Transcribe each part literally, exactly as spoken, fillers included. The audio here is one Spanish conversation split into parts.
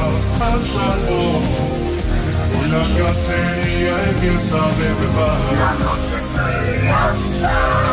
estás a salvo. Hoy la cacería empieza de verdad. La noche es peligrosa.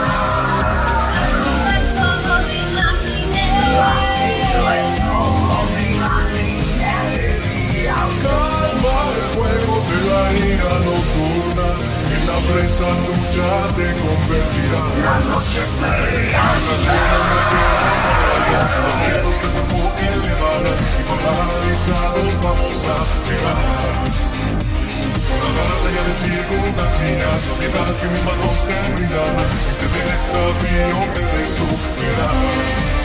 No es como me imaginé. No es como me imaginé. Calma el fuego de la ira nocturna, en la presa tuya te convertirá. La noche es peligrosa. Los miedos que el cuerpo elevará y paralizados vamos a llegar. Una batalla de circunstancias, la piedad que mis manos te brindan, este desafío me de superar.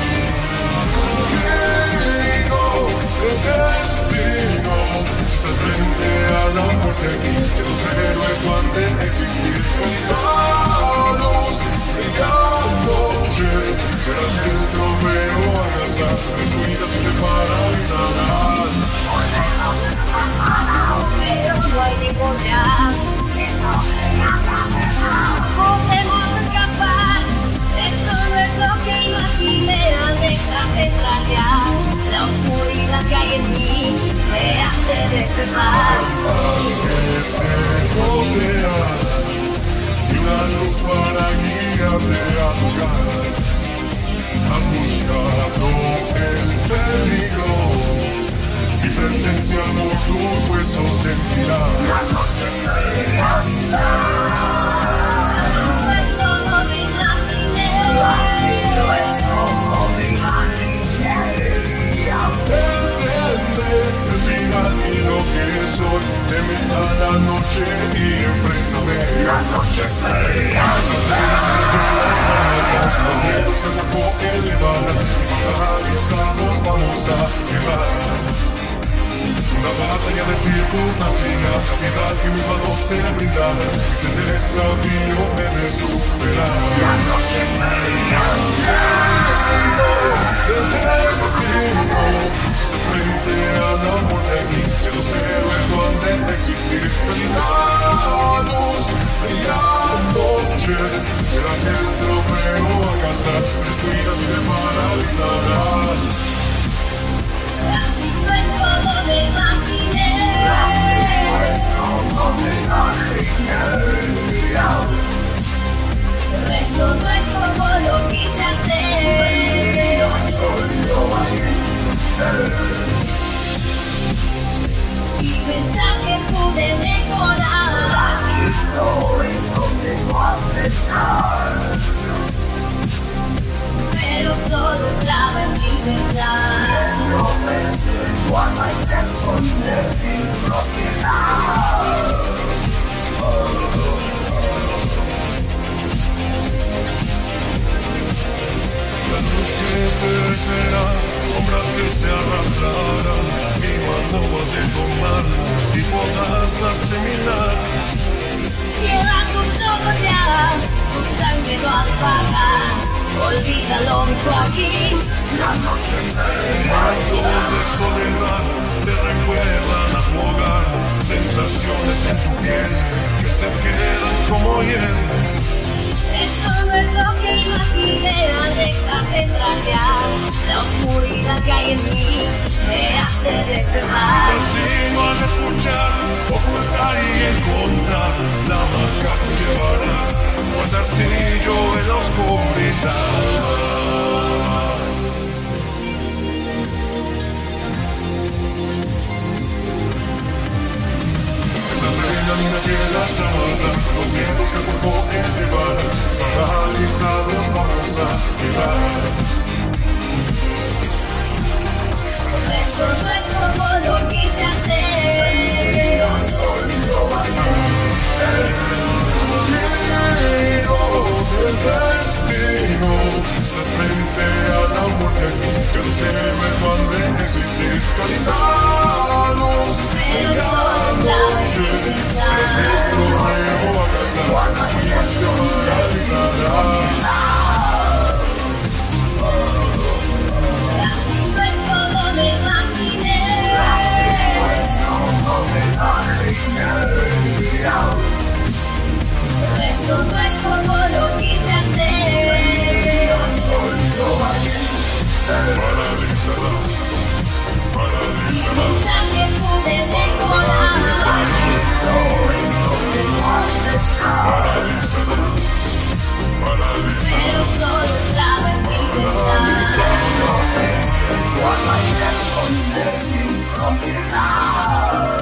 Sugerido el destino, estás frente a la muerte aquí, que tus héroes no han de existir. Olvidados, brillando, serás el trofeo a casa, destruidas y te paralizarás. Volvemos a desamparar, pero no hay ningún ya. Siento que me has acercado. Podemos escapar. Esto no es lo que imaginé. Déjate entrar ya. La oscuridad que hay en mí me hace despertar. Que te rodea y una luz para guiarte a tu hogar. Has buscado el peligro, mi presencia por tus huesos sentirás. La noche es peligrosa. No es como me imaginé. No es como me imaginé. Entiende el final y lo que soy, teme a la noche y enfréntame. La noche es peligrosa. Los miedos que el cuerpo elevará y paralizados vamos a llegar. Una batalla de circunstancias, la piedad que mis manos te brindan, este desafío debes superar. La noche es peligrosa. El destino, estás frente a la muerte aquí, que los héroes no han de existir. Olvidados, brillando noche, serás el trofeo a cazar, destruirás y te paralizarás. Así no es como me imaginé. Así no es como me imaginé. Esto no es como lo quise hacer. No soy lo que ser. Y pensar que pude mejorar. Aquí no es donde tú has de estar. Pero solo estaba en mi pensar. No pensé cuando hay sexo de mi propiedad. La luz que perecerá, sombras que se arrastrarán, y cuando vas a tomar y podrás asimilar. Cierra tus ojos ya, tu sangre no apaga. Olvida lo visto aquí. La noche es peligrosa. De soledad te recuerdan a tu hogar, sensaciones en tu piel que se quedan como hiel. Esto no es lo que imaginé. Déjate entrar ya. La oscuridad que hay en mí me hace despertar. Así no al escuchar, ocultar y encontrar la marca que llevarás, pues arcillo en la oscuridad. Adrenalina que las arrastras, los miedos que el cuerpo elevará, paralizados vamos a llegar. Esto no es como lo quise hacer. No soy lo que ser. El destino, estás frente a la muerte aquí, que los héroes no han de existir. Calitados, Pero solo estaba en mi pensar. es el trofeo a cazar, y se paralizarás. Así no es como me imaginé. Así no es como me imaginé. Esto no es como lo quise hacer. No soy lo que ser. Paralizarás, paralizarás. no.